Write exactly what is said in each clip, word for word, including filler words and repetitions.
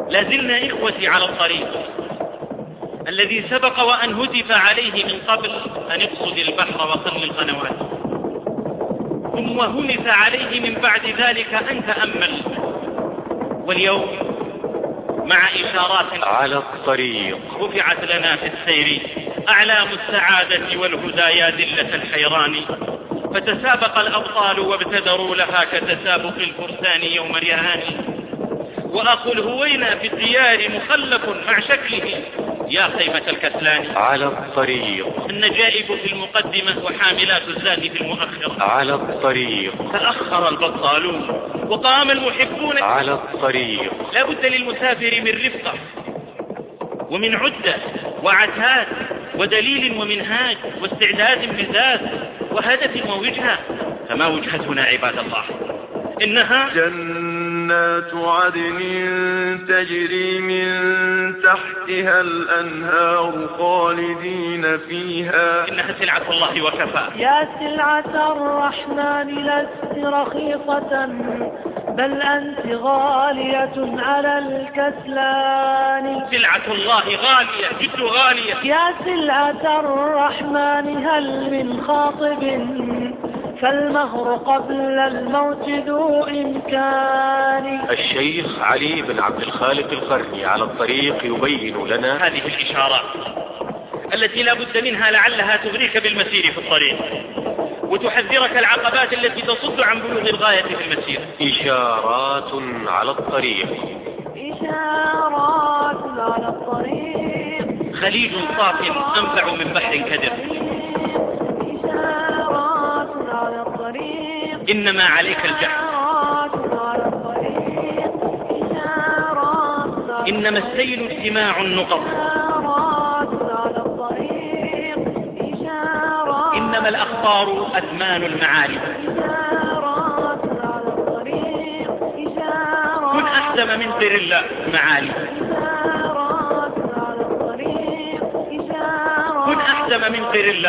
لازلنا إخوتي على الطريق الذي سبق وأن هتف عليه من قبل أن اقصد البحر وقل القنوات، ثم هنف عليه من بعد ذلك أن تأمل. واليوم مع إشارات على الطريق رفعت لنا في السير أعلام السعادة والهدى يا دلة الحيران، فتسابق الأبطال وابتدروا لها كتسابق الفرسان يوم ريهان. وأخو الهوينا في الديار مخلف مع شكله يا خيمة الكسلان. على الطريق النجائب في المقدمة وحاملات الزاد في المؤخرة. على الطريق تأخر البطالون وقام المحبون. على الطريق لا بد للمسافر من رفقة ومن عدة وعتاد ودليل ومنهاج واستعداد بذات وهدف ووجهة. فما وجهتنا عباد الله؟ إنها جنات عدن تجري من تحتها الأنهار خالدين فيها. إنها سلعة الله وكفى. يا سلعة الرحمن لست رخيصة بل أنت غالية على الكسلان. سلعة الله غالية جد غالية. يا سلعة الرحمن هل من خاطب فالمهر قبل الموت ذو إمكان. الشيخ علي بن عبد الخالق القرني على الطريق يبين لنا هذه الإشارات التي لا بد منها لعلها تغريك بالمسير في الطريق وتحذرك العقبات التي تصد عن بلوغ الغاية في المسير. إشارات على الطريق. إشارات على الطريق. خليج صاف أنفع من بحر كدر. إشارات على الطريق. إنما عليك الجحد. على الطريق. إشارات. إنما السيل اجتماع النقط. على الطريق. إشارات. إنما الأخبار أثمان المعالم. إشارات على الطريق. إشارات. كن أحزم من سر الله معالم. إشارات على الطريق. إشارات. كن أحزم من سر الله.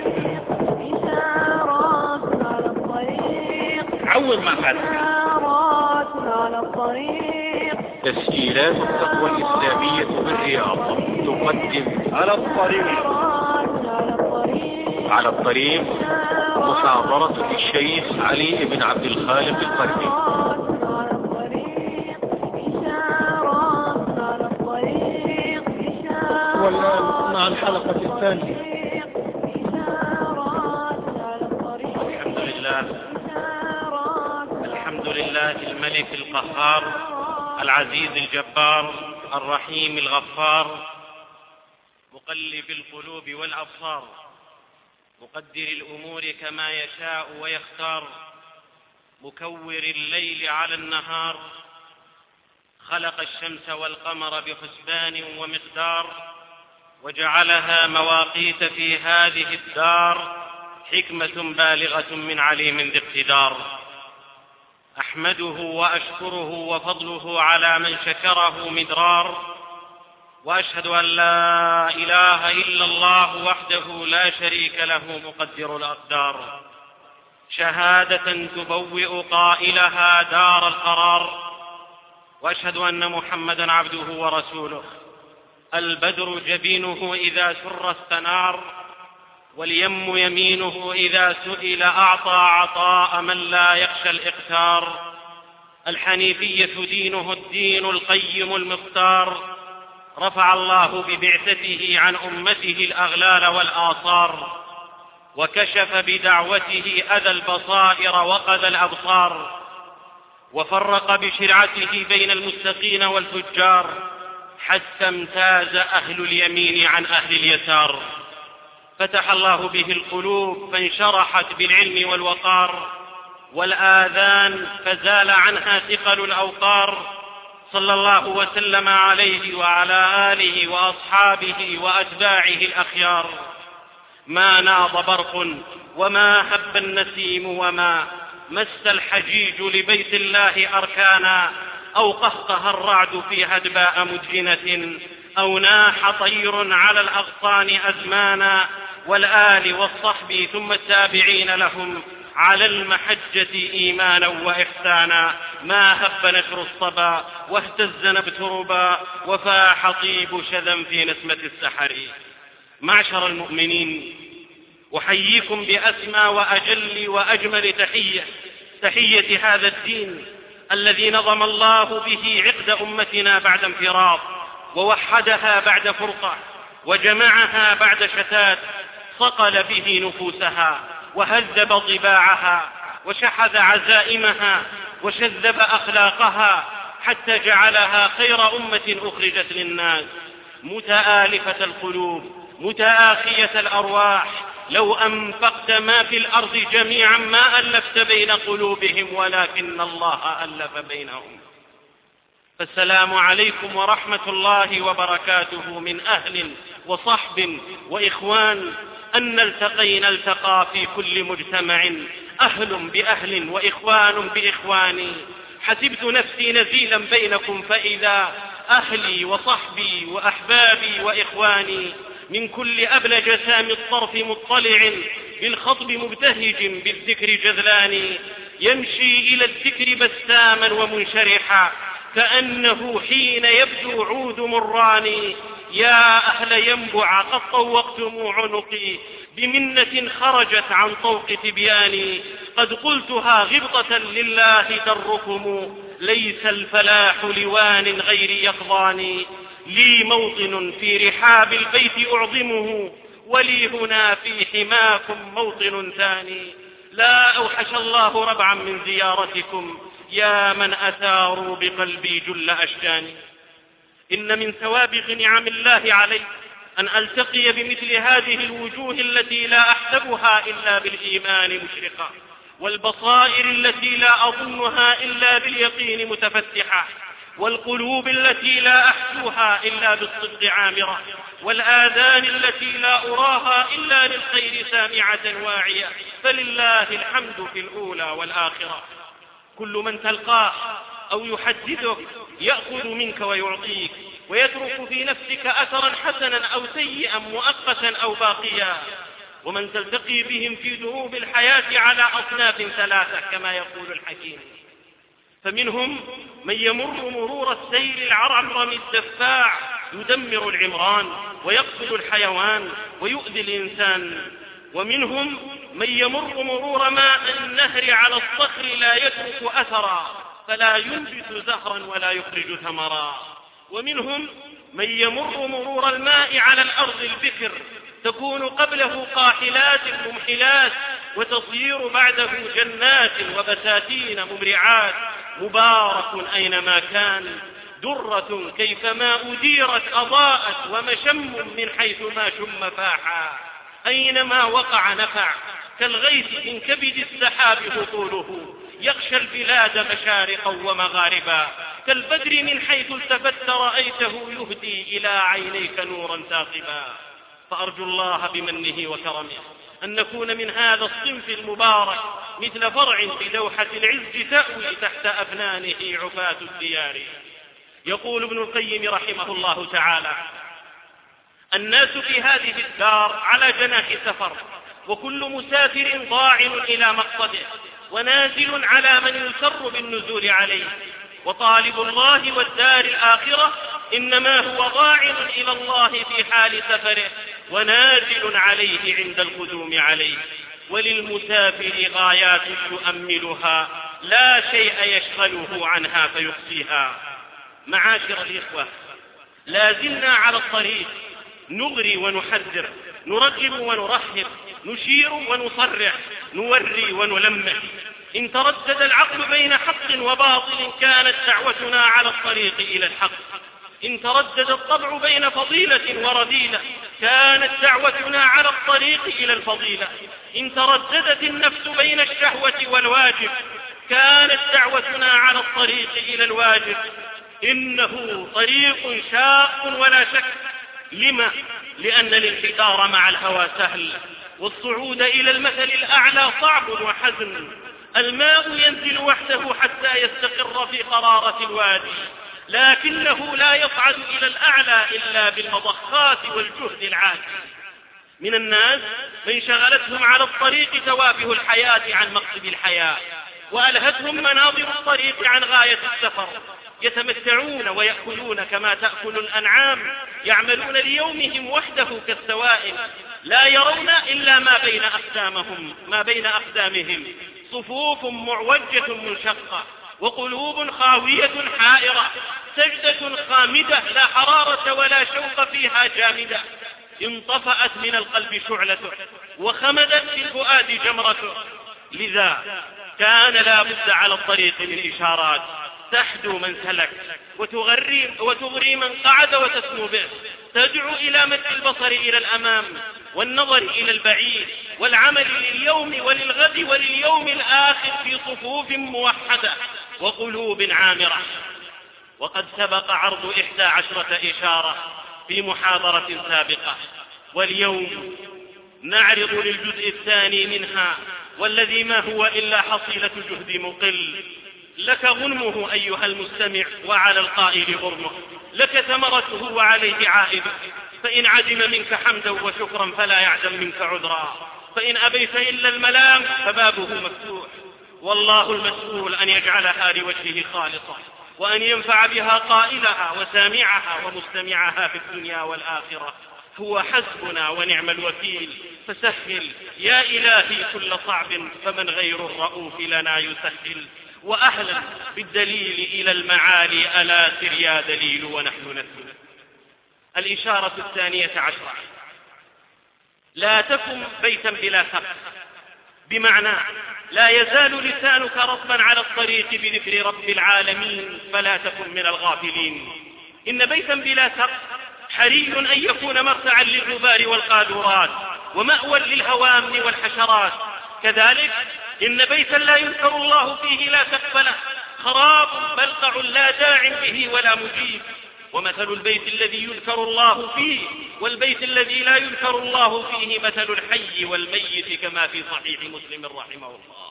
إشارات على الطريق. عوض ما فات. إشارات على الطريق. تسجيلات التقوى الإسلامية بالرياض تقدم على الطريق. على الطريق. على الطريق محاضرة الشيخ علي بن عبد الخالق القرني. على الطريق. إشارات على الطريق. إشارات. والآن مع الحلقة الثانية. إشارات على الطريق. الحمد لله. إشارات. الحمد لله الملك القهار العزيز الجبار الرحيم الغفار مقلب القلوب والأبصار مقدر الأمور كما يشاء ويختار مكور الليل على النهار خلق الشمس والقمر بحسبان ومقدار وجعلها مواقيت في هذه الدار حكمة بالغة من عليم ذي اقتدار. أحمده وأشكره وفضله على من شكره مدرار، وأشهد أن لا إله إلا الله وحده لا شريك له مقدر الأقدار، شهادة تبوئ قائلها دار القرار. وأشهد أن محمدا عبده ورسوله البدر جبينه إذا سر استنار، واليم يمينه إذا سئل أعطى عطاء من لا يخشى الإقتار. الحنيفية دينه الدين القيم المختار، رفع الله ببعثته عن أمته الأغلال والآثار، وكشف بدعوته أذى البصائر وقذى الأبصار، وفرق بشرعته بين المستقين والفجار حتى امتاز أهل اليمين عن أهل اليسار. فتح الله به القلوب فانشرحت بالعلم والوقار، والآذان فزال عنها ثقل الأوقار. صلى الله وسلم عليه وعلى آله وأصحابه وأتباعه الأخيار. ما ناض برق وما هب النسيم وما مس الحجيج لبيت الله أركانا، أو قهقه الرعد في هدباء مدجنة، أو ناح طير على الأغصان أزمانا. والآل والصحب ثم التابعين لهم على المحجة إيمانا وإحسانا، ما هب نشر الصبا واهتز نبت ربا وفاح طيب شذا في نسمة السحر. معشر المؤمنين، أحييكم بأسمى وأجل وأجمل تحية، تحية هذا الدين الذي نظم الله به عقد أمتنا بعد انفراط، ووحدها بعد فرقة، وجمعها بعد شتات، صقل به نفوسها وهذب طباعها وشحذ عزائمها وشذب أخلاقها، حتى جعلها خير أمة أخرجت للناس، متآلفة القلوب متآخية الأرواح. لو أنفقت ما في الأرض جميعا ما ألفت بين قلوبهم، ولكن الله ألف بينهم. فالسلام عليكم ورحمة الله وبركاته من أهل وصحب وإخوان، أن التقينا التقى في كل مجتمع، أهل بأهل وإخوان بإخوان. حسبت نفسي نزيلا بينكم، فإذا أهلي وصحبي وأحبابي وإخواني من كل أبلج سام الطرف مطلع، بالخطب مبتهج بالذكر جذلان، يمشي إلى الذكر بساما ومنشرحا، كأنه حين يبدو عود مران. يا أهل ينبع قد طوقتم عنقي، بمنة خرجت عن طوق تبياني، قد قلتها غبطة لله دركم، ليس الفلاح لوان غير يقضان. لي موطن في رحاب البيت أعظمه، ولي هنا في حماكم موطن ثاني. لا أوحش الله ربعا من زيارتكم، يا من أثاروا بقلبي جل أشجاني. إن من سوابغ نعم الله علي أن ألتقي بمثل هذه الوجوه التي لا أحسبها إلا بالإيمان مشرقة، والبصائر التي لا أظنها إلا باليقين متفتحة، والقلوب التي لا أحسوها إلا بالصدق عامرة، والآذان التي لا أراها إلا للخير سامعة واعية. فلله الحمد في الأولى والآخرة. كل من تلقاه أو يحدثك يأخذ منك ويعطيك، ويترك في نفسك أثرا حسنا أو سيئا مؤقتا أو باقيا. ومن تلتقي بهم في دروب الحياة على أصناف ثلاثة كما يقول الحكيم. فمنهم من يمر مرور السيل العرعرم الدفاع، يدمر العمران ويقتل الحيوان ويؤذي الإنسان. ومنهم من يمر مرور ماء النهر على الصخر لا يترك أثرا، فلا ينبت زهرا ولا يخرج ثمرا. ومنهم من يمر مرور الماء على الأرض البكر، تكون قبله قاحلات ممحلات، وتصير بعده جنات وبساتين مبرعات. مبارك أينما كان، درة كيفما أديرت أضاءت، ومشم من حيث ما شم فاحا. أينما وقع نفع، كالغيث من كبد السحاب هطوله، يغشى البلاد مشارقا ومغاربا. كالبدر من حيث التفت رأيته، يهدي إلى عينيك نورا ثاقبا. فأرجو الله بمنه وكرمه أن نكون من هذا الصنف المبارك، مثل فرع بدوحة العز تأوي تحت أفنانه عفاة الديار. يقول ابن القيم رحمه الله تعالى: الناس في هذه الدار على جناح سفر، وكل مسافر ضاعن إلى مقصده، ونازل على من يسر بالنزول عليه. وطالب الله والدار الآخرة إنما هو ضاعن إلى الله في حال سفره، ونازل عليه عند القدوم عليه. وللمسافر غايات يؤملها، لا شيء يشغله عنها فيقصيها. معاشر الإخوة، لازلنا على الطريق، نغري ونحذر، نرغب ونرحب، نشير ونصرح، نوري ونلمح. إن تردد العقل بين حق وباطل كانت دعوتنا على الطريق إلى الحق. إن تردد الطبع بين فضيلة ورذيلة كانت دعوتنا على الطريق إلى الفضيلة. إن ترددت النفس بين الشهوة والواجب كانت دعوتنا على الطريق إلى الواجب. إنه طريق شاق ولا شك. لما؟ لأن الانحدار مع الهوى سهل، والصعود إلى المثل الأعلى صعب وحزن. الماء ينزل وحده حتى يستقر في قرارة الوادي، لكنه لا يصعد إلى الأعلى إلا بالمضخات والجهد العاجل. من الناس من شغلتهم على الطريق توافه الحياة عن مقصد الحياة، وألهتهم مناظر الطريق عن غاية السفر، يتمتعون ويأكلون كما تأكل الأنعام، يعملون ليومهم وحده كالسوائل، لا يرون إلا ما بين أقدامهم ما بين أقدامهم صفوف معوجة منشقة، وقلوب خاوية حائرة، سجدة خامدة لا حرارة ولا شوق فيها جامدة، انطفأت من القلب شعلته وخمدت في الفؤاد جمرته. لذا كان لا بد على الطريق من إشارات تحدو من سلك وتغري, وتغري من قعد وتسمو به، تدعو إلى مد البصر إلى الأمام والنظر إلى البعيد والعمل لليوم وللغد ولليوم الآخر في صفوف موحدة وقلوب عامرة. وقد سبق عرض إحدى عشرة إشارة في محاضرة سابقة، واليوم نعرض للجزء الثاني منها، والذي ما هو إلا حصيلة جهد مقل. لك غنمه أيها المستمع وعلى القائل غرمه، لك ثمرته وعليه عائده، فإن عدم منك حمدا وشكرا فلا يعدم منك عذرا، فإن أبيت إلا الملام فبابه مفتوح. والله المسؤول أن يجعلها لوجهه خالصة، وأن ينفع بها قائلها وسامعها ومستمعها في الدنيا والآخرة. هو حسبنا ونعم الوكيل، فسهل يا إلهي كل صعب، فمن غير الرؤوف لنا يسهل. وأهلا بالدليل إلى المعالي، ألا سر يا دليل ونحن نسل. الإشارة الثانية عشرة: لا تكن بيتا بلا سقف، بمعنى لا يزال لسانك رطبا على الطريق بذكر رب العالمين، فلا تكن من الغافلين. إن بيتا بلا سقف حري أن يكون مرتعا للغبار والقاذورات ومأوى للهوام والحشرات. كذلك إن بيتا لا يذكر الله فيه لا سقف له خراب بلقع لا داع به ولا مجيب. ومثل البيت الذي يذكر الله فيه والبيت الذي لا يذكر الله فيه مثل الحي والميت، كما في صحيح مسلم رحمه الله.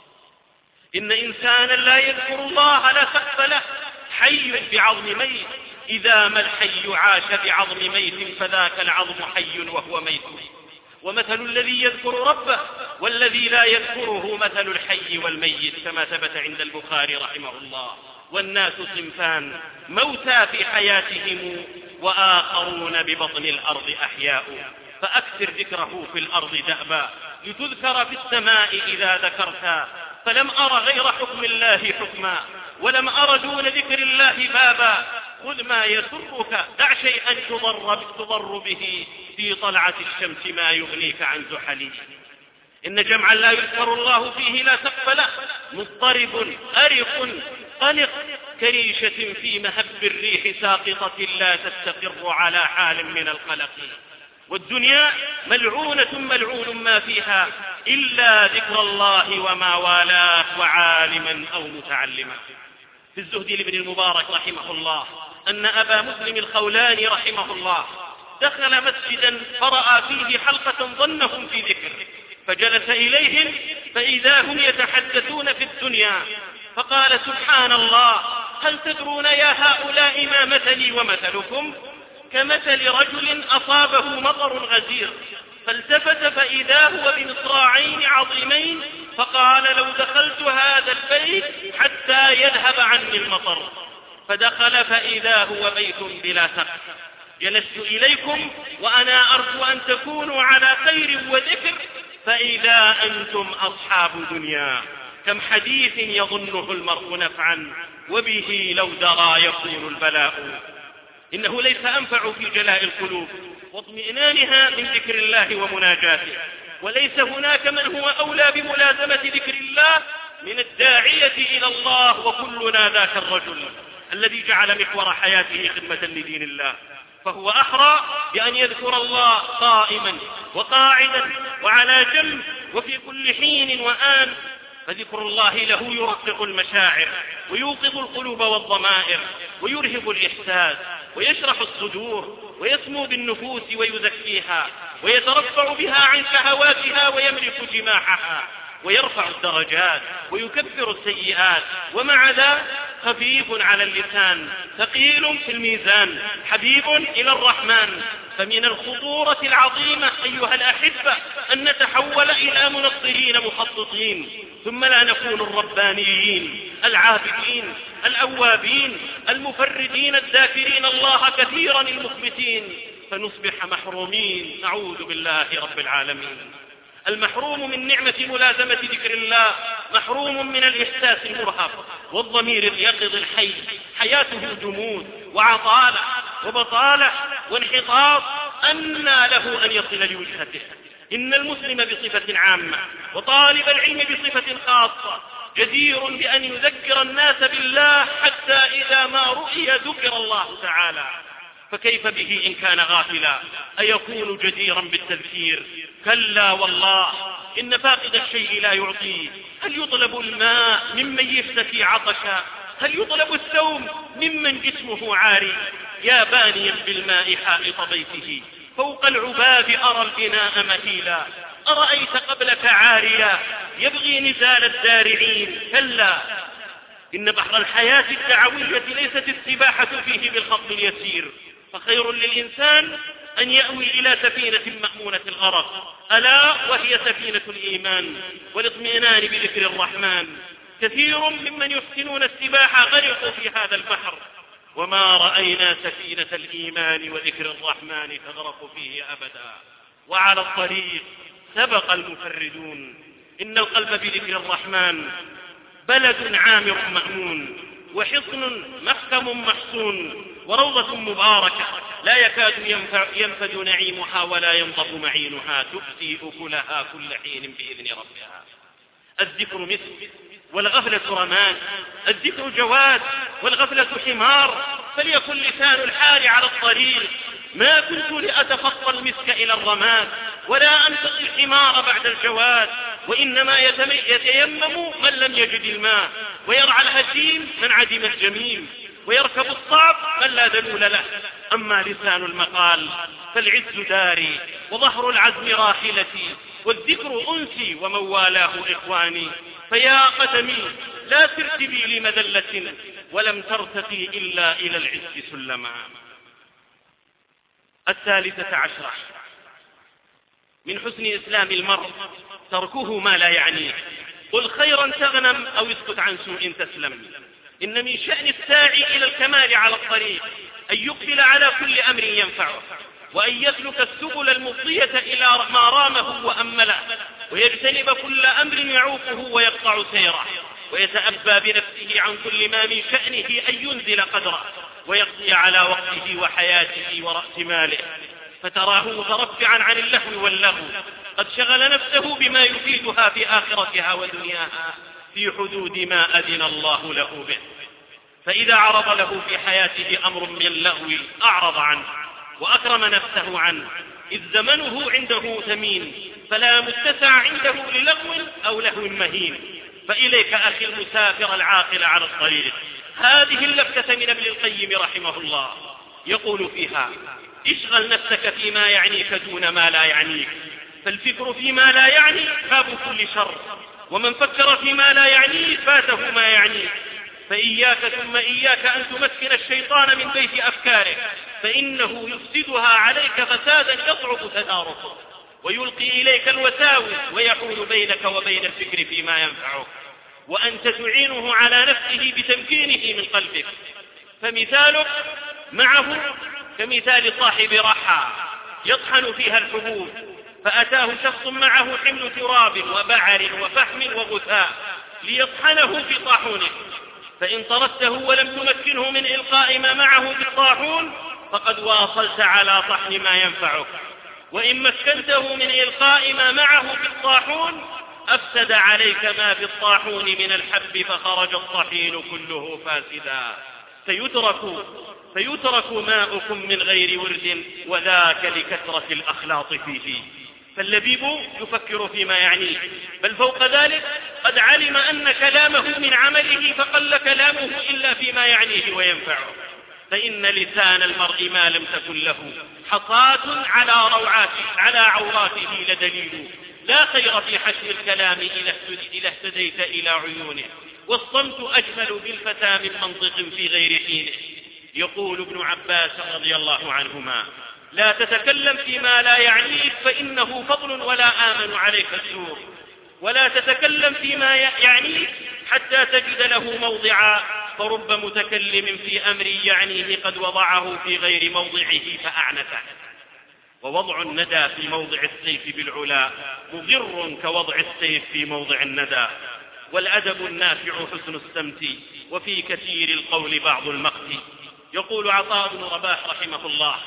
إن إنسانا لا يذكر الله لا سقف له حي بعظم ميت، إذا ما الحي عاش بعظم ميت فذاك العظم حي وهو ميت. ومثل الذي يذكر ربه والذي لا يذكره مثل الحي والميت، كما ثبت عند البخاري رحمه الله. والناس صنفان: موتى في حياتهم وآخرون ببطن الأرض أحياء، فأكثر ذكره في الأرض دأبا لتذكر في السماء إذا ذكرتا. فلم أر غير حكم الله حكما، ولم أر دون ذكر الله بابا. خذ ما يسرك، دع شيئا تضر, تضر به في طلعة الشمس ما يغنيك عن زحله. إن جمعا لا يذكر الله فيه لا سقف له مضطرب أرق قلق كريشة في مهب الريح ساقطة لا تستقر على حال من القلق. والدنيا ملعونة ملعون ما فيها إلا ذكر الله وما والاه وعالما أو متعلما. في الزهد لابن المبارك رحمه الله أن أبا مسلم الخولاني رحمه الله دخل مسجدا فرأى فيه حلقة ظنهم في ذكر، فجلس إليهم فإذا هم يتحدثون في الدنيا، فقال: سبحان الله، هل تدرون يا هؤلاء ما مثلي ومثلكم؟ كمثل رجل أصابه مطر غزير، فالتفت فإذا هو بمصراعين عظيمين، فقال: لو دخلت هذا البيت حتى يذهب عني المطر. فدخل فإذا هو بيت بلا سقف. جلست إليكم وأنا أرجو أن تكونوا على خير وذكر، فإذا أنتم أصحاب دنيا. كم حديث يظنه المرء نفعا، وبه لو درى يكون البلاء. إنه ليس أنفع في جلاء القلوب واطمئنانها من ذكر الله ومناجاته، وليس هناك من هو أولى بملازمة ذكر الله من الداعية إلى الله، وكلنا ذاك الرجل الذي جعل محور حياته خدمة لدين الله. فهو أحرى بأن يذكر الله قائما وقاعدا وعلى جنب وفي كل حين وآن، فذكر الله له يرقق المشاعر ويوقظ القلوب والضمائر ويرهب الإحساس ويشرح الصدور ويسمو بالنفوس ويزكيها ويترفع بها عن شهواتها ويملك جماحها ويرفع الدرجات ويكفر السيئات، ومع ذا خفيف على اللسان ثقيل في الميزان حبيب إلى الرحمن فمن الخطورة العظيمة أيها الأحبة أن نتحول إلى منظرين مخططين، ثم لا نكون الربانيين العابدين الأوابين المفردين الذاكرين الله كثيرا المخبتين، فنصبح محرومين. نعوذ بالله رب العالمين. المحروم من نعمة ملازمة ذكر الله محروم من الإحساس المرهق والضمير اليقظ الحي، حياته جمود وعطالة وبطالة وانحطاط، أنى له أن يصل لوجهته. إن المسلم بصفة عامة وطالب العلم بصفة خاصة جدير بأن يذكر الناس بالله حتى إذا ما رؤي ذكر الله تعالى، فكيف به إن كان غافلا أيكون جديرا بالتذكير؟ كلا والله، إن فاقد الشيء لا يعطيه. هل يطلب الماء ممن يفتكي عطشا؟ هل يطلب الثوم ممن جسمه عاري؟ يا بانيا بالماء حائط بيته فوق العباب أرى البناء مهيلا، أرأيت قبلك عاريا يبغي نزال الدارعين. كلا، إن بحر الحياة الدعوية ليست السباحة فيه بالخط اليسير، فخير للإنسان أن يأوي إلى سفينة مأمونة الغرق، ألا وهي سفينة الإيمان والاطمئنان بذكر الرحمن. كثير ممن يحسنون السباحة غرقوا في هذا البحر، وما رأينا سفينة الإيمان وذكر الرحمن تغرق فيه أبدا. وعلى الطريق سبق المفردون. إن القلب بذكر الرحمن بلد عامر مأمون، وحصن محكم محصون، وروضة مباركة لا يكاد ينفع ينفد نعيمها ولا ينضب معينها، تؤتي أكلها كل حين بإذن ربها. الذكر مثل والغفلة رمان، الذكر جواد والغفلة حمار، فليكن لسان الحال على الطريق. ما كنت لأتخطى المسك إلى الرماد ولا أنتقي الحمار بعد الجواد، وإنما يتيمم من لم يجد الماء، ويرعى الهشيم من عدم الجميل، ويركب الصعب من لا دلول له. أما لسان المقال فالعز داري وظهر العزم راحلتي، والذكر أنسي ومن والاه إخواني. فيا قدمي لا سرت بي لمذلة، ولم ترتقي إلا إلى العز سلما. الثالثة عشرة من حسن إسلام المرء تركه ما لا يعنيه. قل خيرا تغنم أو اسكت عن سوء تسلم. إن من شأن الساعي إلى الكمال على الطريق أن يقبل على كل أمر ينفعه، وأن يسلك السبل المفضية إلى ما رامه وأمله، ويجتنب كل أمر يعوقه ويقطع سيره، ويتأبى بنفسه عن كل ما من شأنه أن ينزل قدره، ويقضي على وقته وحياته ورأس ماله. فتراه مترفعا عن اللهو واللغو، قد شغل نفسه بما يفيدها في آخرتها ودنياها في حدود ما أذن الله له به. فإذا عرض له في حياته أمر من اللغو أعرض عنه وأكرم نفسه عنه، إذ زمنه عنده ثمين، فلا متسع عنده للغو أو لهو مهين. فإليك أخي المسافر العاقل على الطريق هذه اللفتة من ابن القيم رحمه الله، يقول فيها: اشغل نفسك فيما يعنيك دون ما لا يعنيك، فالفكر فيما لا يعني باب كل شر، ومن فكر فيما لا يعنيه فاته ما يعنيه. فإياك ثم إياك أن تمكن الشيطان من بيت أفكارك، فإنه يفسدها عليك فسادا يصعب تداركه، ويلقي إليك الوساوس ويحول بينك وبين الفكر فيما ينفعك، وأنت تعينه على نفسه بتمكينه من قلبك. فمثالك معه كمثال صاحب رحى يطحن فيها الحبوب، فأتاه شخص معه حمل تراب وبعر وفحم وغثاء ليطحنه في طاحونه، فإن طردته ولم تمكنه من إلقاء ما معه بالطاحون فقد واصلت على طحن ما ينفعك، وإن مكنته من إلقاء ما معه بالطاحون أفسد عليك ما في الطاحون من الحب، فخرج الطحين كله فاسدا. فيترك, فيترك ماؤكم من غير ورد، وذاك لكثرة الأخلاط فيه. فاللبيب يفكر فيما يعنيه، بل فوق ذلك قد علم أن كلامه من عمله، فقل كلامه إلا فيما يعنيه وينفعه. فإن لسان المرء ما لم تكن له حصاة على روعاته على عوراته لدليل. لا خير في حشر الكلام إذا اهتديت إلى عيونه، والصمت أجمل بالفتى من منطق في غير حينه. يقول ابن عباس رضي الله عنهما: لا تتكلم فيما لا يعنيك فإنه فضل ولا آمن عليك السوء، ولا تتكلم فيما يعنيك حتى تجد له موضعا، فرب متكلم في أمر يعنيه قد وضعه في غير موضعه فأعنته. ووضع الندى في موضع السيف بالعلا مضر كوضع السيف في موضع الندى. والأدب النافع حسن السمت، وفي كثير القول بعض المقت. يقول عطاء بن رباح رحمه الله: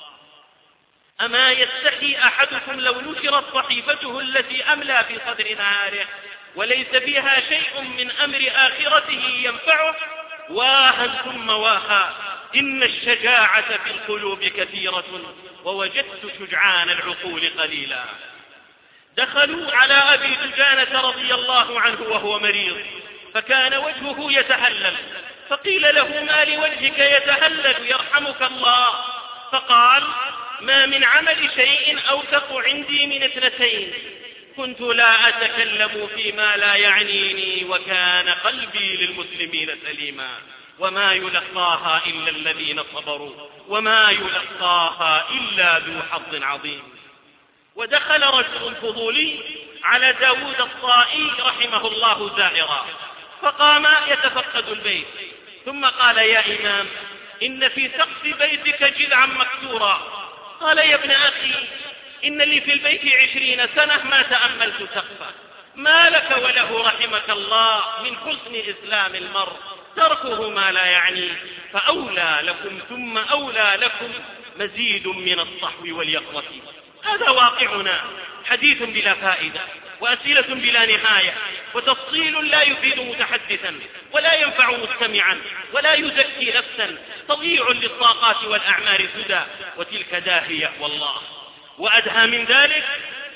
أما يستحي أحدكم لو نشرت صحيفته التي أملى في صدر نهاره وليس فيها شيء من أمر آخرته ينفعه؟ واها ثم واها، إن الشجاعة في القلوب كثيرة، ووجدت شجعان العقول قليلا. دخلوا على أبي دجانة رضي الله عنه وهو مريض، فكان وجهه يتهلل، فقيل له: ما لوجهك يتهلل يرحمك الله؟ فقال: ما من عمل شيء أوثق عندي من اثنتين، كنت لا أتكلم فيما لا يعنيني، وكان قلبي للمسلمين سليما، وما يلقاها إلا الذين صبروا، وما يلقاها إلا ذو حظ عظيم. ودخل رجل فضولي على داود الطائي رحمه الله زائرا، فقام يتفقد البيت، ثم قال: يا إمام، إن في سقف بيتك جذعا مكسورا. قال: يا ابن أخي، إن لي في البيت عشرين سنة ما تأملت سقفه، ما لك وله رحمك الله من حسن إسلام المرء تركه ما لا يعني، فأولى لكم ثم أولى لكم مزيد من الصحو واليقظة. هذا واقعنا، حديث بلا فائدة، وأسئلة بلا نهاية، وتفصيل لا يفيد متحدثا ولا ينفع مستمعا ولا يزكي نفسا، تضييع للطاقات والأعمار سدى، وتلك داهية والله. وأدهى من ذلك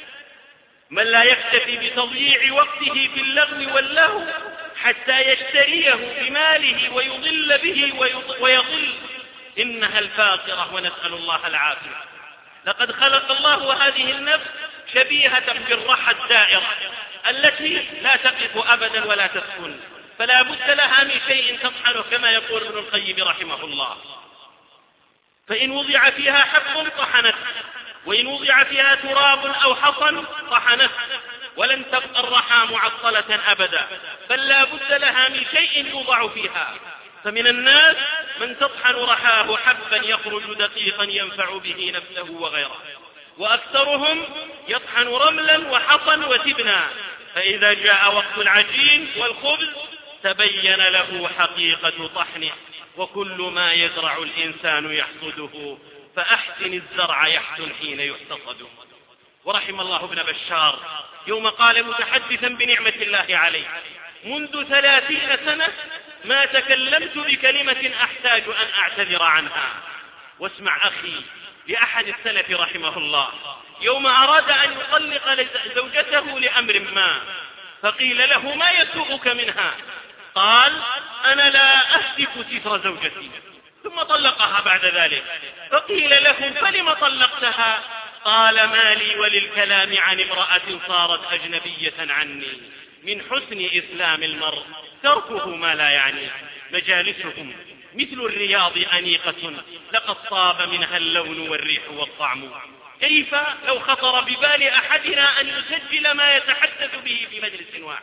من لا يكتفي بتضييع وقته في اللغو واللهو حتى يشتريه بماله ويضل به ويضل، إنها الفاقرة ونسأل الله العافية. لقد خلق الله هذه النفس شبيهة بالرحى الدائرة التي لا تقف أبدا ولا تسكن، فلا بد لها من شيء تطحنه كما يقول ابن القيم رحمه الله. فإن وضع فيها حب طحنت، وإن وضع فيها تراب أو حصن طحنت، ولن تبقى الرحى معطلة أبدا، بل لا بد لها من شيء يوضع فيها. فمن الناس من تطحن رحاه حبا يخرج دقيقا ينفع به نفسه وغيره، وأكثرهم يطحن رملا وحصا وتبنا، فإذا جاء وقت العجين والخبز تبين له حقيقة طحنه. وكل ما يزرع الإنسان يحصده، فأحسن الزرع يحسن حين يحتصد. ورحم الله ابن بشار يوم قال متحدثا بنعمة الله عليه: منذ ثلاثين سنة ما تكلمت بكلمة أحتاج أن أعتذر عنها. واسمع أخي لأحد السلف رحمه الله، يوم أراد أن يطلق زوجته لأمر ما، فقيل له: ما يسوءك منها؟ قال: أنا لا أهتك ستر زوجتي. ثم طلقها بعد ذلك، فقيل له: فلم طلقتها؟ قال: ما لي وللكلام عن امرأة صارت أجنبية عني. من حسن إسلام المرء تركه ما لا يعني. مجالسهم مثل الرياض أنيقة، لقد طاب منها اللون والريح والطعم. كيف لو خطر ببال أحدنا أن يسجل ما يتحدث به في مجلس واحد؟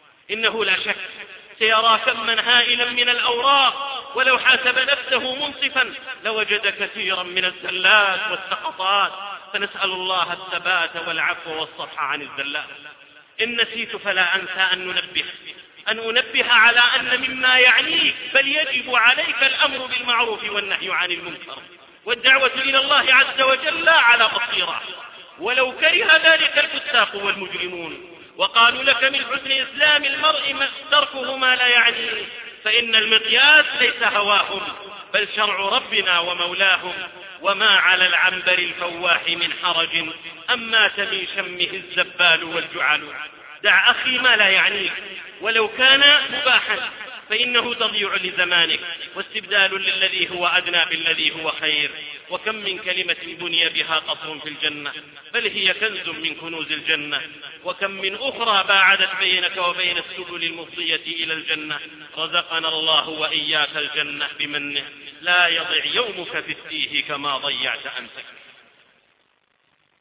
إنه لا شك سيرى كما هائلا من الأوراق، ولو حاسب نفسه منصفا لوجد كثيرا من الزلات والسقطات، فنسأل الله الثبات والعفو والصفح عن الزلات. إن نسيت فلا أنسى أن ننبه أن أنبه على أن مما يعنيك بل يجب عليك الأمر بالمعروف والنهي عن المنكر والدعوة إلى الله عز وجل على بصيرة، ولو كره ذلك الفساق والمجرمون وقالوا لك من حسن إسلام المرء تركه ما لا يعنيه، فإن المقياس ليس هواهم بل شرع ربنا ومولاهم. وما على العنبر الفواح من حرج أمات من شمه الزبال والجعل. دع أخي ما لا يعنيك ولو كان مباحا، فإنه تضيع لزمانك واستبدال للذي هو أدنى بالذي هو خير. وكم من كلمة بني بها قصر في الجنة بل هي كنز من كنوز الجنة، وكم من أخرى باعدت بينك وبين السبل المفضية إلى الجنة. رزقنا الله وإياك الجنة بمنه، لا يضيع يومك في التيه كما ضيعت أمسك.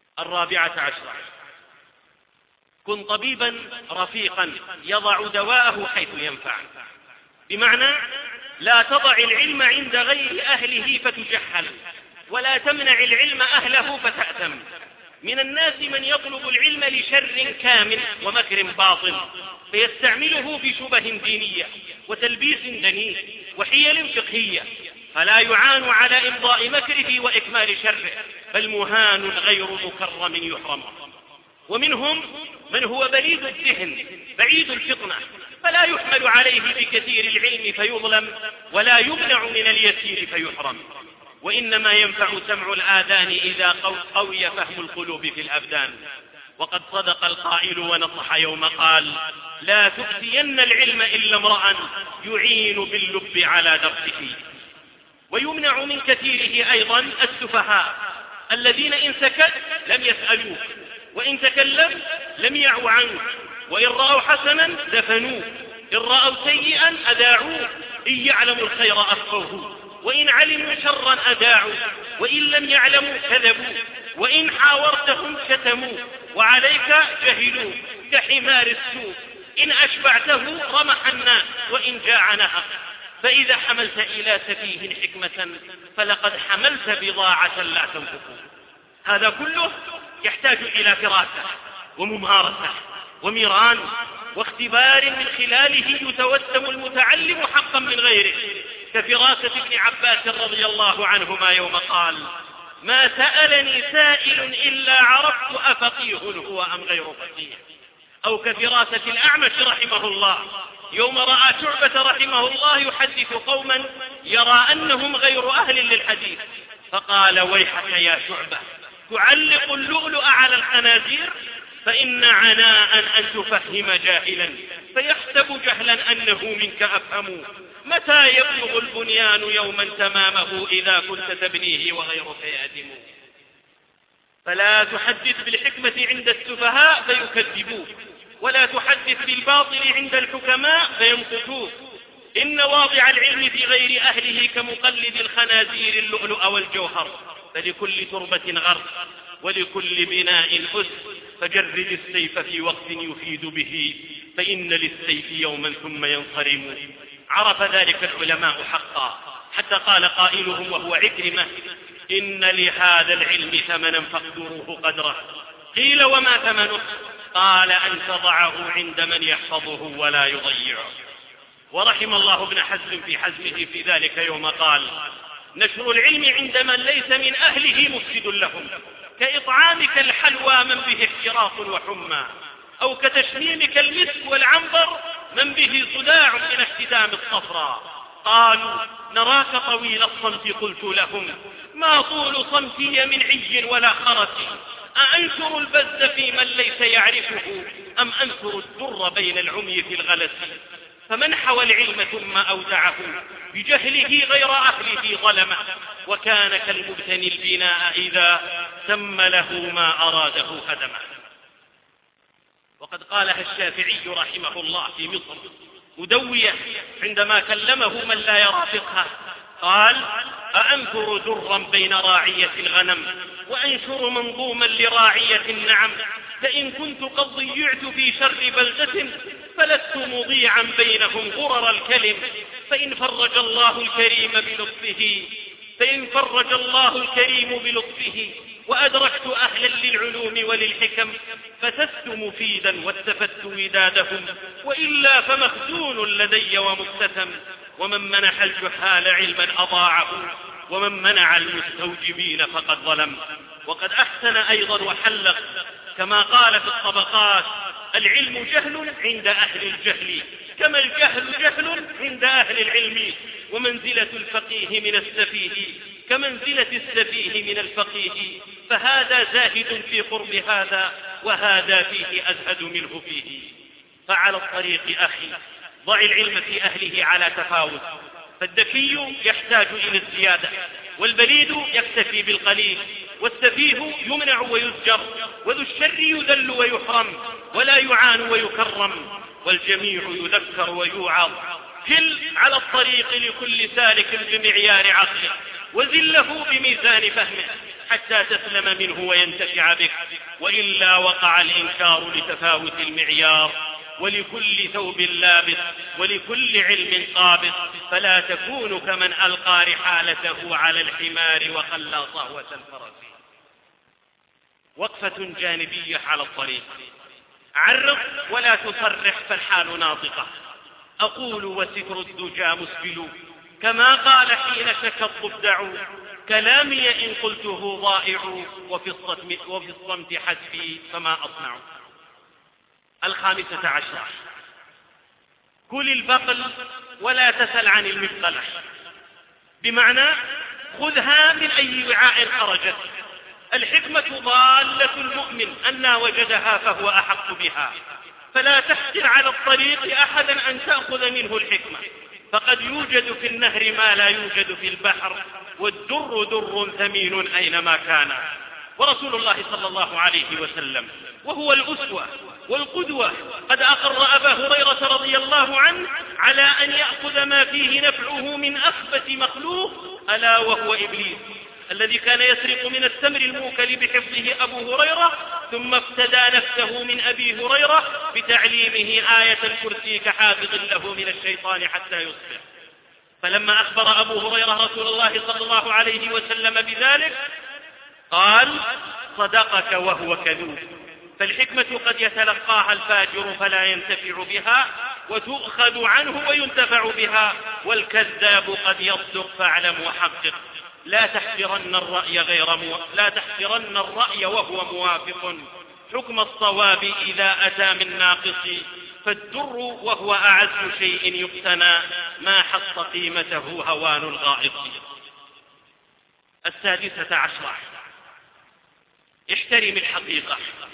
الرابعة عشرة: كن طبيبا رفيقا يضع دواءه حيث ينفع، بمعنى لا تضع العلم عند غير أهله فتجحل، ولا تمنع العلم أهله فتأثم. من الناس من يطلب العلم لشر كامل ومكر باطل، فيستعمله في شبه دينية وتلبيس دنيء وحيل فقهية، فلا يعان على إمضاء مكره وإكمال شره، بل مهان غير مكرم يحرم. ومنهم من هو بليد الذهن بعيد الفطنة، فلا يحمل عليه بكثير العلم فيظلم، ولا يمنع من اليسير فيحرم. وإنما ينفع سمع الآذان إذا قوي فهم القلوب في الأبدان. وقد صدق القائل ونصح يوم قال: لا تؤتين العلم إلا امرأ يعين باللب على درسه. ويمنع من كثيره أيضا السفهاء الذين إن سكت لم يسألوك، وإن تكلم لم يعوا عنك، وإن رأوا حسنا دفنوه، إن رأوا سيئا أذاعوه، إن يعلموا الخير أخفوه، وإن علموا شرا أداعوا، وإن لم يعلموا كذبوا، وإن حاورتهم شتموا، وعليك جهلوا كحمار السوق، إن أشبعته رمح الناس، وإن جاع نهق. فإذا حملت إلى سفيه حكمة فلقد حملت بضاعة لا تنفق. هذا كله يحتاج إلى فراسة وممارسة وميران واختبار من خلاله يتوسم المتعلم حقا من غيره، كفراسة ابن عباس رضي الله عنهما يوم قال: ما سألني سائل إلا عرفت أفقيه هو أم غير فقيه. أو كفراسة الأعمش رحمه الله يوم رأى شعبة رحمه الله يحدث قوما يرى أنهم غير أهل للحديث، فقال: ويحك يا شعبة، تعلق اللؤلؤ على الخنازير؟ فإن عناء أن تفهم جاهلا فيحسب جهلا أنه منك أفهم. متى يبلغ البنيان يوما تمامه إذا كنت تبنيه وغيرك يهدم. فلا تحدث بالحكمة عند السفهاء فيكذبوك، ولا تحدث بالباطل عند الحكماء فيمقتوك. إن واضع العلم في غير أهله كمقلد الخنازير اللؤلؤ والجوهر، فلكل تربة غرق ولكل بناء أس، فجرد السيف في وقت يفيد به، فإن للسيف يوما ثم ينصرم. عرف ذلك العلماء حقا، حتى قال قائلهم وهو عكرمة: إن لهذا العلم ثمنا فاقدروه قدره. قيل: وما ثمنه؟ قال: أن تضعه عند من يحفظه ولا يضيعه. ورحم الله ابن حزم في حزمه في ذلك يوم قال: نشر العلم عند من ليس من أهله مفسد لهم، كإطعامك الحلوى من به احتراق وحمى، أو كتشميمك المسك والعنبر من به صداع من احتدام الصفراء. قالوا: نراك طويل الصمت. قلت لهم: ما طول صمتي من عي ولا خرس، أأنشر البز في من ليس يعرفه، أم أنشر الدر بين العمي في الغلس؟ فمن حوى العلم ثم أودعه بجهله غير أهله ظلمه، وكان كالمبتني البناء إذا تم له ما أراده هدمه. وقد قالها الشافعي رحمه الله في مصر مدوية عندما كلمه من لا يرى فقهه، قال: أأنثر درا بين راعية الغنم وأنشر منظوما لراعية النعم، فإن كنت قد ضيعت في شر بلدة فلست مضيعا بينهم غرر الكلم. فإن فرج الله الكريم بلطفه فإن فرج الله الكريم بلطفه وأدركت أهلا للعلوم وللحكم، فسست مفيدا واستفدت ودادهم، وإلا فمخزون لدي ومكتتم. ومن منح الجهال علما أضاعه، ومن منع المستوجبين فقد ظلم. وقد أحسن أيضا وحلق كما قال في الطبقات: العلم جهل عند أهل الجهل، كما الجهل جهل عند أهل العلم، ومنزلة الفقيه من السفيه كمنزلة السفيه من الفقيه، فهذا زاهد في قرب هذا، وهذا فيه أزهد منه فيه. فعلى الطريق أخي ضع العلم في أهله على تفاوت، فالذكي يحتاج إلى الزيادة، والبليد يكتفي بالقليل، والسفيه يمنع ويزجر، وذو الشر يذل ويحرم ولا يعان ويكرم، والجميع يذكر ويوعظ. كل على الطريق لكل سالك بمعيار عقله، وزله بميزان فهمه، حتى تسلم منه وينتفع بك، وإلا وقع الإنكار لتفاوت المعيار، ولكل ثوب لابس ولكل علم قابض، فلا تكون كمن ألقى رحالته على الحمار وخلى صهوة الفرس. وقفة جانبية على الطريق. عرض ولا تصرح فالحال ناطقة. أقول وستر الدجى مسبل، كما قال حين شكى الضفدع، كلامي إن قلته ضائع، وفي الصمت, وفي الصمت حسبي فما أصنع. الخامسة عشرة. كل البقل ولا تسل عن المبقلة، بمعنى خذها من أي وعاء خرجت. الحكمة ضالة المؤمن، أن وجدها فهو أحق بها، فلا تحسر على الطريق أحدا أن تأخذ منه الحكمة، فقد يوجد في النهر ما لا يوجد في البحر، والدر در ثمين أينما كان. ورسول الله صلى الله عليه وسلم وهو الأسوة والقدوة قد أقر أبا هريرة رضي الله عنه على أن يأخذ ما فيه نفعه من أخبث مخلوق، ألا وهو إبليس، الذي كان يسرق من التمر الموكل بحفظه أبو هريرة، ثم افتدى نفسه من أبي هريرة بتعليمه آية الكرسي كحافظ له من الشيطان حتى يصبح. فلما أخبر أبو هريرة رسول الله صلى الله عليه وسلم بذلك قال: صدقك وهو كذوب. فالحكمة قد يتلقاها الفاجر فلا ينتفع بها، وتؤخذ عنه وينتفع بها، والكذاب قد يصدق فاعلم وحقق. لا تحسرن الرأي غير مو... لا تحسرن الرأي وهو موافق حكم الصواب إذا أتى من ناقص، فالدر وهو أعز شيء يقتنى، ما حص قيمته هوان الغائط. السادسة عشرة. احترم الحقيقة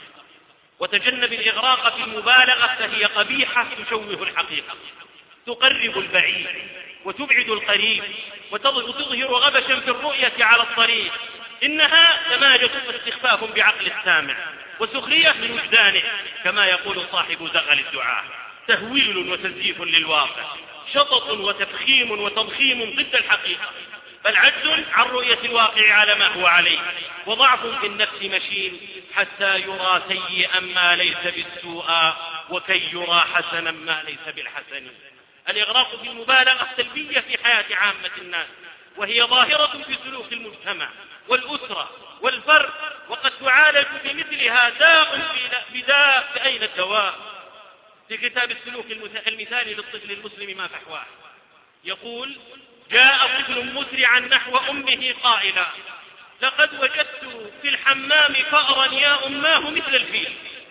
وتجنب الإغراق في المبالغة، فهي قبيحة تشوه الحقيقة، تقرب البعيد وتبعد القريب، وتظهر غبشا في الرؤية على الطريق. إنها سماجة واستخفاف بعقل السامع، وسخرية من وجدانه، كما يقول صاحب زغل الدعاء، تهويل وتزييف للواقع، شطط وتفخيم وتضخيم ضد الحقيقة، بل عجز عن رؤية الواقع على ما هو عليه، وضعف في النفس مشين حتى يرى سيئا ما ليس بالسوء، وكي يرى حسنا ما ليس بالحسن. الإغراق في المبالغة سلبية في حياة عامة الناس، وهي ظاهرة في سلوك المجتمع والأسرة والفرد، وقد تعالج بمثلها داء بداء فأين الدواء. في كتاب السلوك المثالي للطفل المسلم ما فحواه يقول: جاء طفل مسرعا نحو أمه قائلا: لقد وجدت في الحمام فأرا يا أماه مثل الفيل.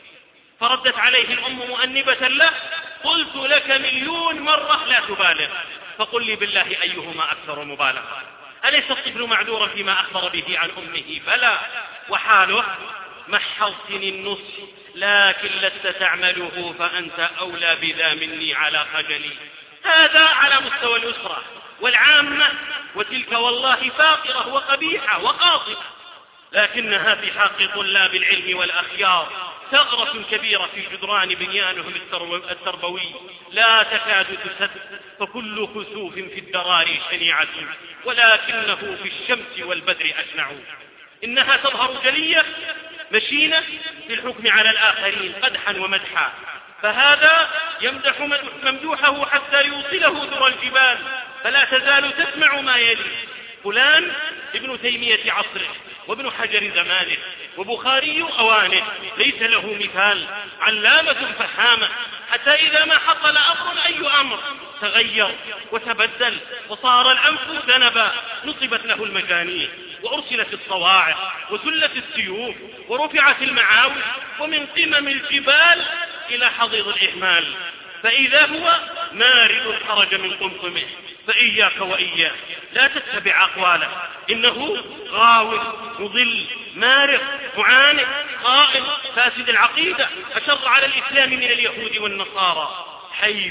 فردت عليه الأم مؤنبة له: قلت لك مليون مرة لا تبالغ، فقل لي بالله أيهما أكثر مبالغة؟ أليس الطفل معذورا فيما أخبر به عن أمه؟ بلى، وحاله محوطن النص، لكن لست تعمله فأنت أولى بذا مني على خجلي. هذا على مستوى الأسرة والعامة، وتلك والله فاقرة وقبيحة وقاصرة، لكنها في حق طلاب العلم والأخيار ثغرة كبيرة في جدران بنيانهم التربوي لا تكاد تسد، فكل كسوف في الدراري شنيعة، ولكنه في الشمس والبدر أشنع. إنها تظهر جلية مشينة في الحكم على الآخرين قدحا ومدحا، فهذا يمدح ممدوحه حتى يوصله ذرى الجبال، فلا تزال تسمع ما يلي: فلان ابن تيمية عصره، وابن حجر زمانه، وبخاري أوانه، ليس له مثال، علامة فحامة، حتى إذا ما حصل أمر أي أمر تغير وتبدل، وصار الأنف ذنبا، نصبت له المجانين، وأرسلت الصواعق، وسلت السيوف، ورفعت المعاوي، ومن قمم الجبال إلى حضيض الإهمال، فإذا هو مارد خرج من قمقمه. فإياك وإياك لا تتبع أقواله، إنه غاوي مضل مارق معاند خائن فاسد العقيدة، أشر على الإسلام من اليهود والنصارى. حيف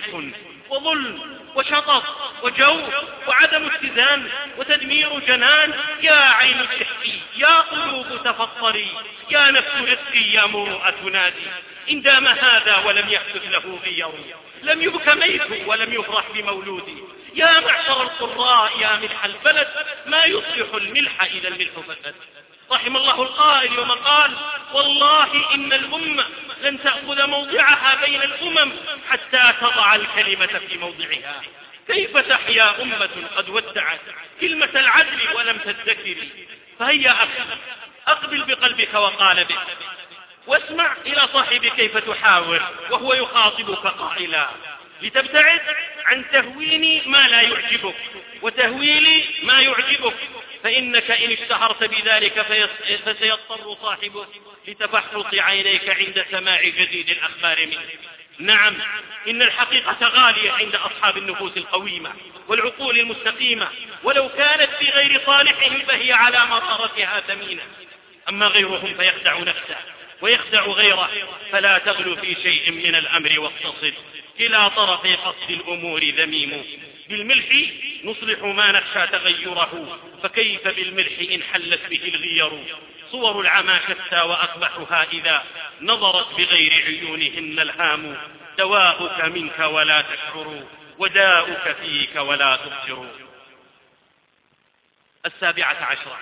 وظلم وشطط وجور وعدم اتزان وتدمير جنان. يا عين تحكي، يا قلوب تفطري، يا نفس رزقي، يا مروءة نادي. إن دام هذا ولم يحدث له غير، لم يبك ميت ولم يفرح بمولودي. يا معشر القراء، يا ملح البلد، ما يصلح الملح إذا الملح فسد. رحم الله القائل يوم قال والله إن الأمة لن تأخذ موضعها بين الأمم حتى تضع الكلمة في موضعها. كيف تحيا أمة قد ودعت كلمة العدل ولم تذكري؟ فهيا أخي أقبل بقلبك وقالبك واسمع إلى صاحبك كيف تحاور وهو يخاطبك قائلا لتبتعد عن تهوين ما لا يعجبك وتهويل ما يعجبك، فإنك إن اشتهرت بذلك فسيضطر صاحبه لتفحص عينيك عند سماع جديد الأخبار منه. نعم، إن الحقيقة غالية عند أصحاب النفوس القويمة والعقول المستقيمة، ولو كانت في غير صالحهم فهي على مرارتها ثمينة. أما غيرهم فيخدع نفسه ويخدع غيره، فلا تغلو في شيء من الأمر واقتصد، كلا طرف قصد الأمور ذميم. بالملح نصلح ما نخشى تغيره، فكيف بالملح إن حلت به الغير. صور العمى شتى وأقبحها إذا نظرت بغير عيونهن الهام. دواؤك منك ولا تشعر، وداؤك فيك ولا تبصر. السابعة عشرة،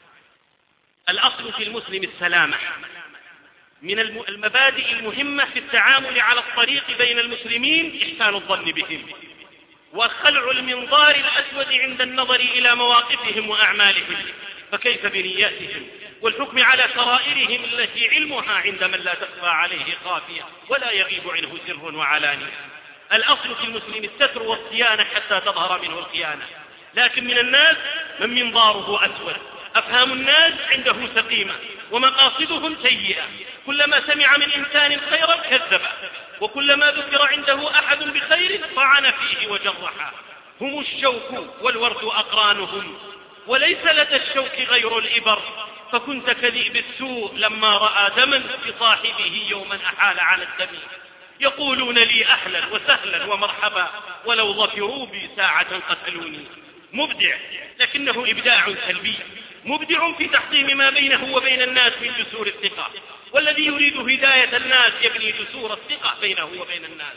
الأصل في المسلم السلامة. من المبادئ المهمة في التعامل على الطريق بين المسلمين إحسان الظن بهم، وخلع المنظار الأسود عند النظر إلى مواقفهم وأعمالهم، فكيف بنياتهم، والحكم على سرائرهم التي علمها عند من لا تخفى عليه خافية ولا يغيب عنه سر وعلانية. الأصل في المسلم الستر والصيانة حتى تظهر منه الخيانة، لكن من الناس من منظاره أسود، أفهام الناس عنده سقيمة ومقاصدهم سيئة، كلما سمع من إنسان خيرا كذبه، وكلما ذكر عنده أحد بخير طعن فيه وجرحه. هم الشوك والورد أقرانهم، وليس لدى الشوك غير الإبر، فكنت كذئب السوء لما رأى دما بصاحبه يوما أحال على الدم. يقولون لي أهلا وسهلا ومرحبا، ولو ظفروا بي ساعة قتلوني. مبدع، لكنه إبداع سلبي، مبدع في تحطيم ما بينه وبين الناس من جسور الثقة، والذي يريد هداية الناس يبني جسور الثقة بينه وبين الناس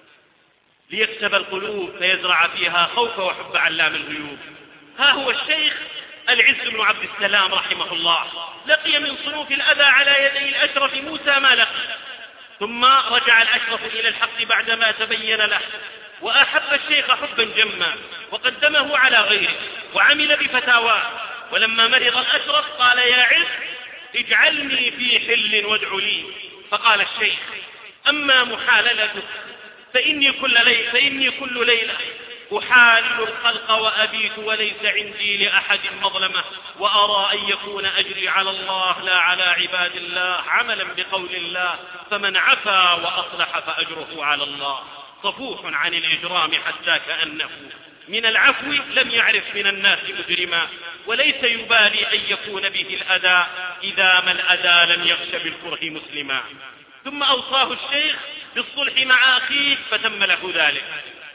ليكسب القلوب فيزرع فيها خوف وحب علام الغيوب. ها هو الشيخ العز بن عبد السلام رحمه الله لقي من صنوف الأذى على يدي الأشرف موسى ما لقي، ثم رجع الأشرف إلى الحق بعدما تبين له، وأحب الشيخ حبا جما وقدمه على غيره وعمل بفتاواه. ولما مرض الأشرف قال يا عز اجعلني في حل وادع لي، فقال الشيخ أما محاللتك فإني كل ليلة, فإني كل ليلة أحالل الخلق وأبيت وليس عندي لأحد مظلمة، وأرى أن يكون أجري على الله لا على عباد الله، عملا بقول الله فمن عفا وأصلح فأجره على الله. صفوح عن الإجرام حتى كأنه من العفو لم يعرف من الناس مجرما، وليس يبالي أن يكون به الأذى إذا ما الأذى لم يغش بالكره مسلما. ثم أوصاه الشيخ بالصلح مع أخيه فتم له ذلك،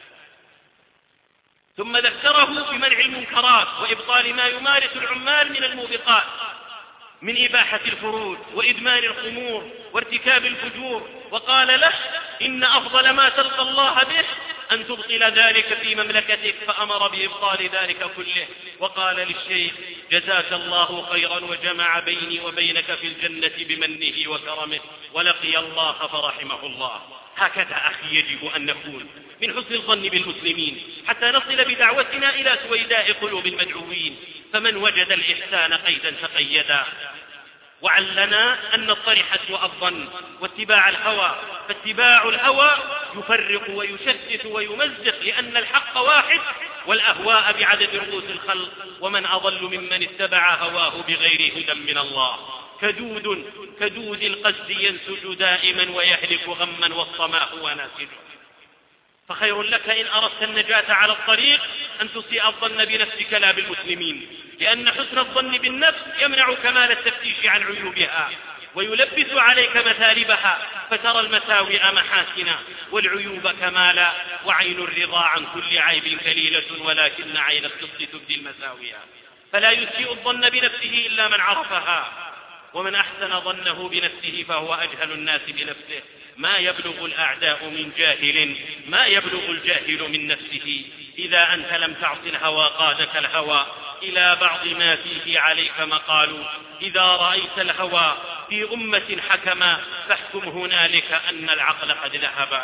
ثم ذكره بمنع المنكرات وإبطال ما يمارس العمال من الموبقات من إباحة الفروج وإدمان الخمور وارتكاب الفجور، وقال له إن أفضل ما تلقى الله به أن تبطل ذلك في مملكتك، فأمر بإبطال ذلك كله. وقال للشيخ جزاك الله خيرا وجمع بيني وبينك في الجنة بمنه وكرمه، ولقي الله فرحمه الله. هكذا أخي يجب أن نكون من حسن الظن بالمسلمين حتى نصل بدعوتنا إلى سويداء قلوب المدعوين، فمن وجد الإحسان قيدا تقيدا. وعلنا أن نطرح سوء الظن واتباع الهوى، فاتباع الهوى يفرق ويشتت ويمزق، لأن الحق واحد والأهواء بعدد رؤوس الخلق، ومن أضل ممن اتبع هواه بغير هدى من الله. كدود كدود القسد ينسج دائما ويهلك غما والصماء وناسج. فخير لك إن أردت النجاة على الطريق أن تسيء الظن بنفسك لا بالمسلمين، لأن حسن الظن بالنفس يمنع كمال التفتيش عن عيوبها ويلبس عليك مثالبها، فترى المساوئ محاسنا والعيوب كمالا، وعين الرضا عن كل عيب كليلة، ولكن عين القسط تبدي المساوئ. فلا يسيء الظن بنفسه إلا من عرفها، ومن أحسن ظنه بنفسه فهو أجهل الناس بنفسه. ما يبلغ الأعداء من جاهل، ما يبلغ الجاهل من نفسه. إذا أنت لم تعص الهوى قادك الهوى، إلى بعض ما فيه عليك مقال. إذا رأيت الهوى في أمة حكما فاحكم هنالك أن العقل قد ذهب.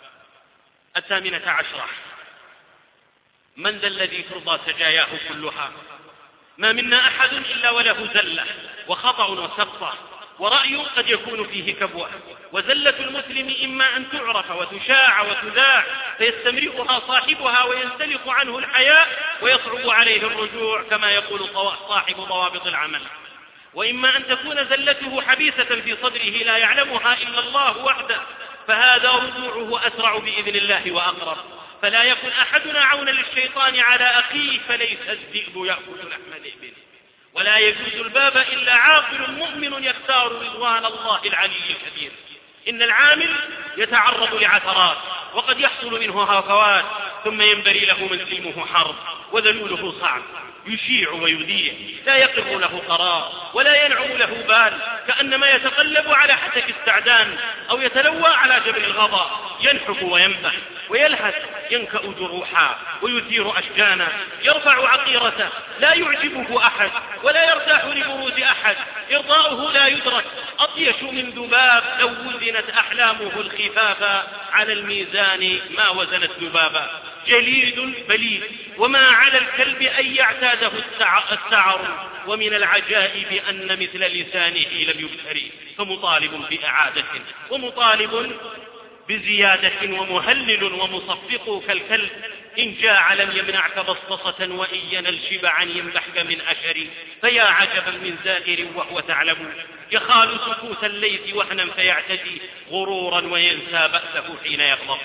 الثامنة عشرة: من ذا الذي ترضى سجاياه كلها؟ ما منا أحد إلا وله زلة وخطأ وسقطة، ورأي قد يكون فيه كبوة. وزلة المسلم إما أن تعرف وتشاع وتذاع فيستمرئها صاحبها وينسلخ عنه الحياء ويصعب عليه الرجوع كما يقول صاحب ضوابط العمل، وإما أن تكون زلته حبيسة في صدره لا يعلمها إلا الله وحده، فهذا رجوعه أسرع بإذن الله وأقرب. فلا يكن أحدنا عونا للشيطان على أخيه، فليس الذئب يأكل لحم ذئب، ولا يجوز الباب إلا عاقل مؤمن يختار رضوان الله العلي الكبير. إن العامل يتعرض لعثرات وقد يحصل منه هفوات، ثم ينبري له من سلمه حرب وذلوله صعب، يشيع ويذيع، لا يقر له قرار ولا ينعم له بال، كأنما يتقلب على حتك السعدان أو يتلوى على جبل الغضاء، ينحف وينبح ويلهث، ينكأ جروحا ويثير أشجانا، يرفع عقيرته، لا يعجبه أحد ولا يرتاح لبروز أحد، إرضاؤه لا يدرك، أطيش من ذباب، لو وزنت أحلامه الخفافا على الميزان ما وزنت ذبابا. جليد بليد، وما على الكلب أن يعتاده السعر، ومن العجائب أن مثل لسانه لم يبتري، فمطالب بإعادة ومطالب بزيادة، ومهلل ومصفق كالكلب، إن جاع لم يمنعك بسطسة، وإن ينل شبعا ينبحك من أشر. فيا عجبا من زائر وهو تعلم، يخال سكوت الليث وهنا فيعتدي غرورا وينسى بأسه حين يغضب.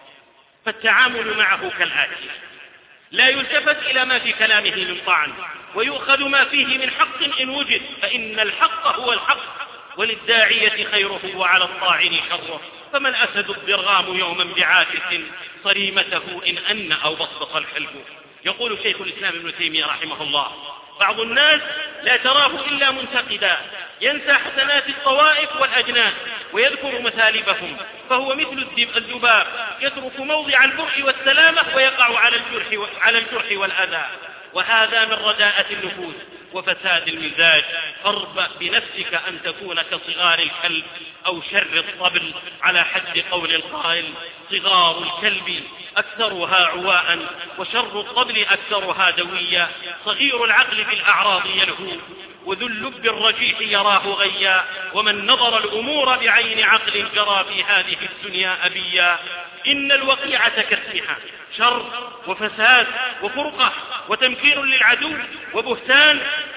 فالتعامل معه كالآتي: لا يلتفت إلى ما في كلامه من طعن، ويؤخذ ما فيه من حق إن وجد، فإن الحق هو الحق، وللداعية خيره وعلى الطاعن شره. فما الأسد الضرغام يوما بعاكس صريمته إن أن أو بسط الكلب. يقول شيخ الإسلام ابن تيمية رحمه الله: بعض الناس لا تراه إلا منتقدا، ينسى حسنات الطوائف والأجناس ويذكر مثالبهم، فهو مثل الذباب يترك موضع البرء والسلامة ويقع على الجرح, على الجرح والأذى. وهذا من رداءة النفوس وفساد المزاج. فاربأ بنفسك أن تكون كصغار الكلب أو شر الطبل، على حد قول القائل: صغار الكلب أكثرها عواء، وشر الطبل أكثرها دويا. صغير العقل بالأعراض يلهو، وذو اللب الرجيح يراه غيا. ومن نظر الأمور بعين عقل جرى في هذه الدنيا أبيا. إن الوقيعة كاسمها شر وفساد وفرقة وتمكين للعدو وبهتان،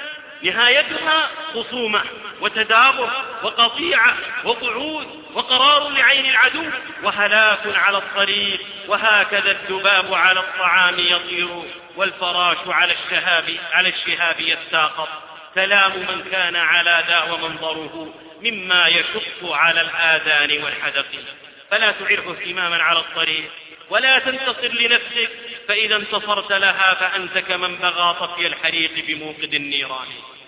نهايتها خصومة وتدابر وقطيعة وقعود وقرار لعين العدو وهلاك على الطريق. وهكذا الذباب على الطعام يطير، والفراش على الشهاب على الشهاب يتساقط. كلام من كان على ذا ومنظره مما يشق على الآذان والحدق. فلا تعره إماما على الطريق، ولا تنتصر لنفسك، فإذا انتصرت لها فأنت كمن بغى طفي الحريق بموقد النيران.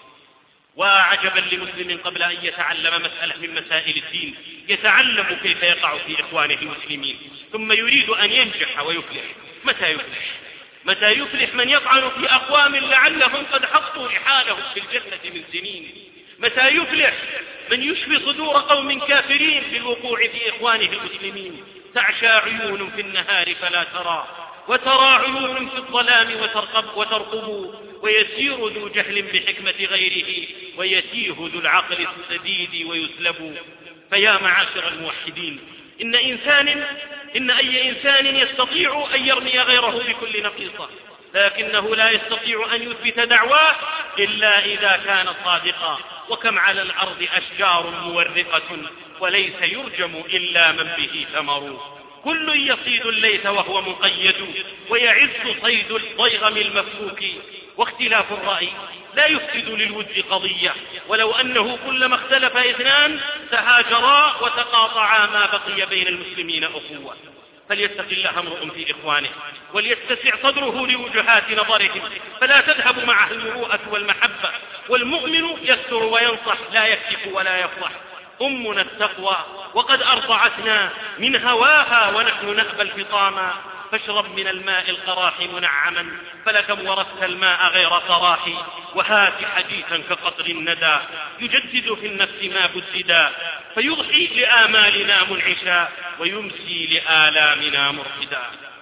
وعجبا لمسلم قبل أن يتعلم مسألة من مسائل الدين يتعلم كيف يقع في إخوانه المسلمين، ثم يريد أن ينجح ويفلح. متى يفلح؟ متى يفلح من يطعن في أقوام لعلهم قد حطوا رحالهم في الجنة من سنين؟ متى يفلح من يشفي صدور قوم كافرين بالوقوع في إخوانه المسلمين؟ تعشى عيون في النهار فلا ترى، وترى عيون في الظلام وترقب, وترقب ويسير ذو جهل بحكمة غيره، ويتيه ذو العقل السديد ويسلب. فيا معاشر الموحدين، إن, إنسان إن أي إنسان يستطيع أن يرمي غيره بكل نقيصة، لكنه لا يستطيع أن يثبت دعواه إلا إذا كان صادقا. وكم على الأرض أشجار مورقة وليس يرجم إلا من به ثمر. كل يصيد الليث وهو مقيد، ويعز صيد الضيغم المفكوك. واختلاف الرأي لا يفسد للود قضية، ولو أنه كلما اختلف اثنان تهاجرا وتقاطعا ما بقي بين المسلمين أخوة. فليتق الله امرؤ في إخوانه، وليتسع صدره لوجهات نظرهم، فلا تذهب معه المروءة والمحبة. والمؤمن يستر وينصح، لا يكشف ولا يفضح. أمنا التقوى وقد أرضعتنا من هواها ونحن نأبى الفطاما، فاشرب من الماء القراح منعما، فلكم ورثت الماء غير قراح. وهات حديثا كقطر الندى يجدد في النفس ما بددا، فيضحي لآمالنا منعشا ويمسي لآلامنا مرشدا.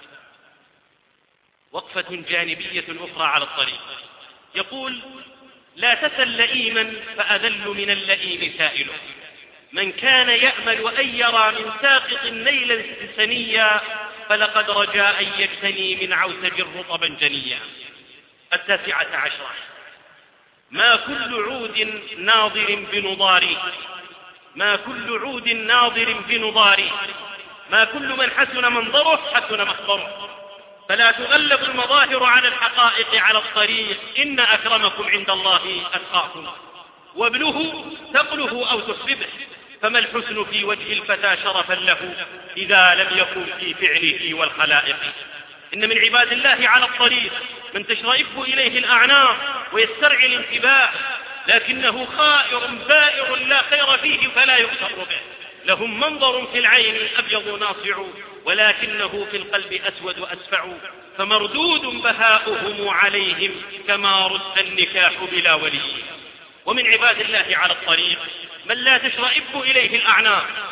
وقفة جانبية أخرى على الطريق. يقول: لا تسل لئيما فأذل من اللئيم سائله، من كان يأمل أن يرى من ساقط نيلا سنيا، فلقد رجاء أن يجتني من عوسج رطبا جنيا. التاسعة عشرة: ما كل عود ناظر بنضاري، ما كل عود ناظر بنضاري، ما كل من حسن منظره حسن مخبره، فلا تغلب المظاهر على الحقائق على الطريق، إن أكرمكم عند الله أتقاكم. وابنه تقله أو تحببه، فما الحسن في وجه الفتى شرفا له إذا لم يكن في فعله والخلائق. إن من عباد الله على الطريق من تشرئب إليه الأعناق ويسترعي الانتباه، لكنه خائر بائر لا خير فيه فلا يغتر به. لهم منظر في العين أبيض ناصع، ولكنه في القلب أسود أسفع، فمردود بهاؤهم عليهم كما رد النكاح بلا ولي. ومن عباد الله على الطريق من لا تشرئب إليه الأعناق